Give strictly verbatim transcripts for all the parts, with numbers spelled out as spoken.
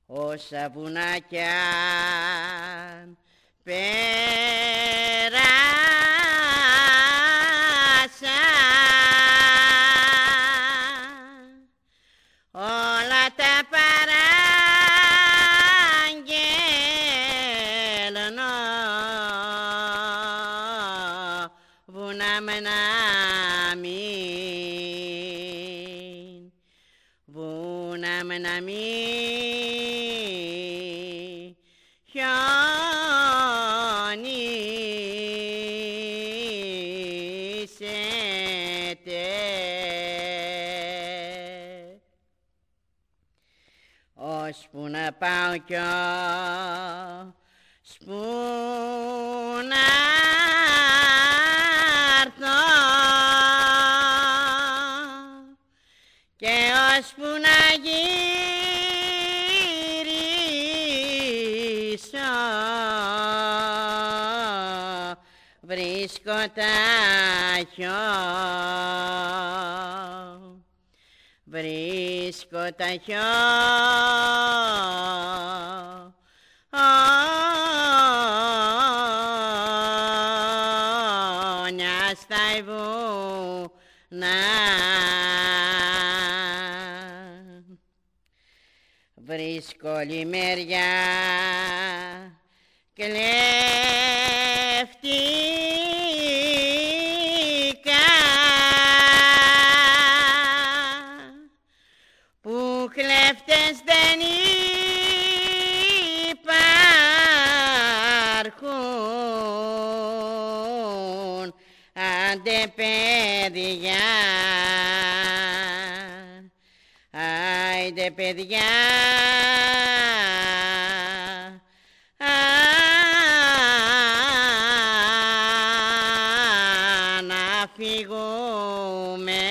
όσα βουνάκια πέρασα, όλα τα παραγγέλνω, βουνά με να μην, βουνά με να μην χιονίσετε. Ώσπου να πάω κι ώσπου να έρθω και ώσπου να γυρίσω βρίσκω τα χιόνια, βρίσκω τα χιόνια στα βουνά. Βρίσκω λιμέρια κλέφτικα που κλέφτες δεν υπάρχουν. Άντε παιδιά, άιντε παιδιά, να φύγουμε.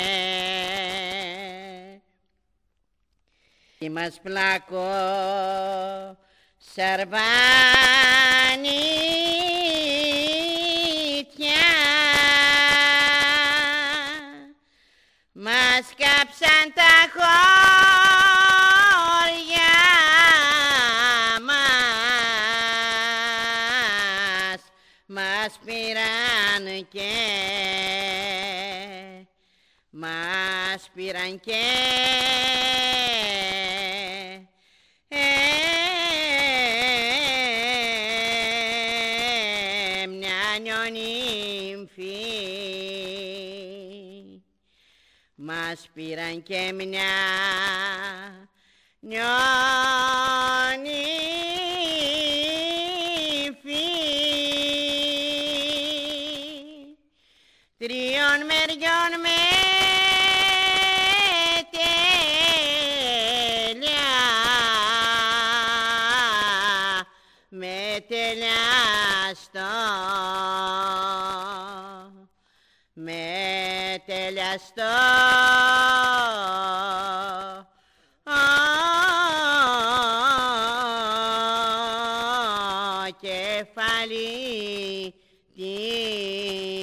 Μας πλάκω σαρβάνιτια μας κάψαν τα χώρια μας, μας πήραν και μας πήραν και μας πήραν και μια νιονύφη τριών μεριών με τέλεια, με τελιαστό, με τελιαστό κεφάλι.